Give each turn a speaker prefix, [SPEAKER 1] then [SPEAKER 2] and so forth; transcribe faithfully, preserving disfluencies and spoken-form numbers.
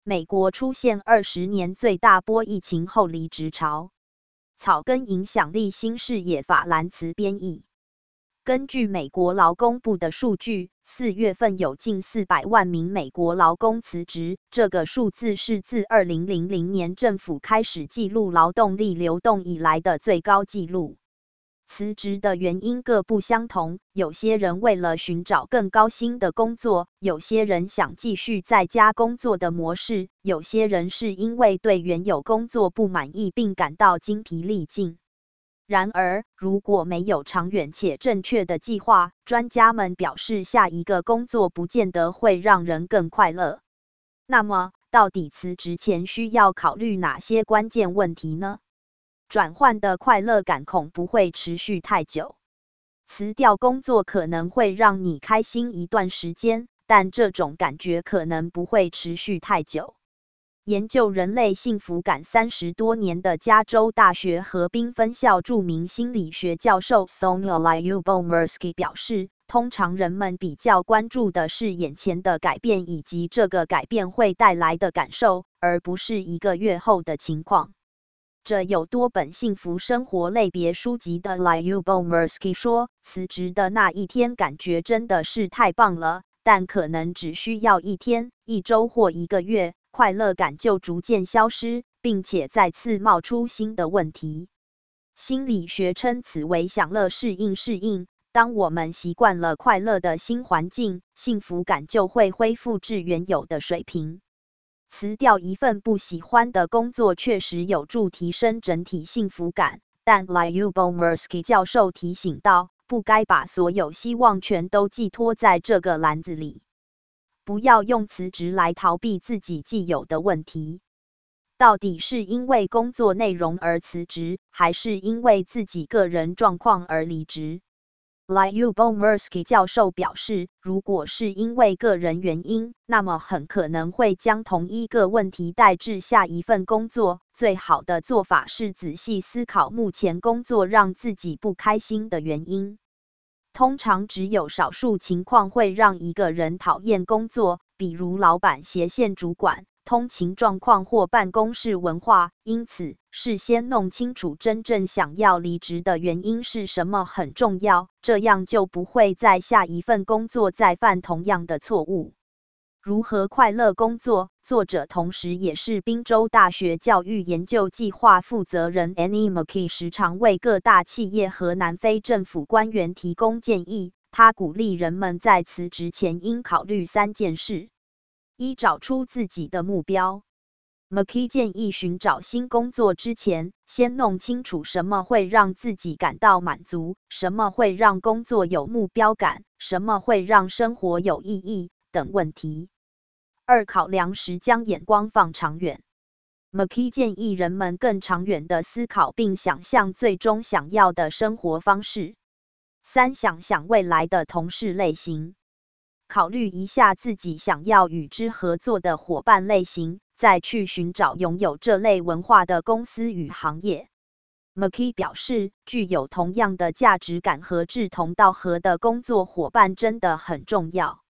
[SPEAKER 1] 美国出现二十年最大波疫情后离职潮。草根影响力新视野法兰茨编译。根据美国劳工部的数据，四月份有近四百万名美国劳工辞职，这个数字是自二零零零年政府开始记录劳动力流动以来的最高纪录。辞职的原因各不相同，有些人为了寻找更高薪的工作，有些人想继续在家工作的模式，有些人是因为对原有工作不满意并感到精疲力尽。然而，如果没有长远且正确的计划，专家们表示下一个工作不见得会让人更快乐。那么，到底辞职前需要考虑哪些关键问题呢？转换的快乐感恐不会持续太久。辞掉工作可能会让你开心一段时间，但这种感觉可能不会持续太久。研究人类幸福感三十多年的加州大学河滨分校著名心理学教授 Sonia Lyubomirsky 表示，通常人们比较关注的是眼前的改变以及这个改变会带来的感受，而不是一个月后的情况。这有多本幸福生活类别书籍的 Lyubomirsky 说，辞职的那一天感觉真的是太棒了，但可能只需要一天、一周或一个月，快乐感就逐渐消失，并且再次冒出新的问题。心理学称此为享乐适应适应。当我们习惯了快乐的新环境，幸福感就会恢复至原有的水平。辞掉一份不喜欢的工作确实有助提升整体幸福感，但 Lyubomirsky 教授提醒到，不该把所有希望全都寄托在这个篮子里。不要用辞职来逃避自己既有的问题。到底是因为工作内容而辞职，还是因为自己个人状况而离职？ Lyubomirsky 教授表示，如果是因为个人原因，那么很可能会将同一个问题带至下一份工作。最好的做法是仔细思考目前工作让自己不开心的原因。通常只有少数情况会让一个人讨厌工作，比如老板、斜线主管、通勤状况或办公室文化。因此，事先弄清楚真正想要离职的原因是什么很重要，这样就不会在下一份工作再犯同样的错误。如何快乐工作？作者同时也是宾州大学教育研究计划负责人 Annie McKee 时常为各大企业和南非政府官员提供建议。他鼓励人们在辞职前应考虑三件事：一、找出自己的目标。McKee 建议寻找新工作之前，先弄清楚什么会让自己感到满足，什么会让工作有目标感，什么会让生活有意义等问题。二、考量时将眼光放长远。McKee 建议人们更长远的思考并想象最终想要的生活方式。三、想想未来的同事类型。考虑一下自己想要与之合作的伙伴类型，再去寻找拥有这类文化的公司与行业。McKee 表示，具有同样的价值感和志同道合的工作伙伴真的很重要。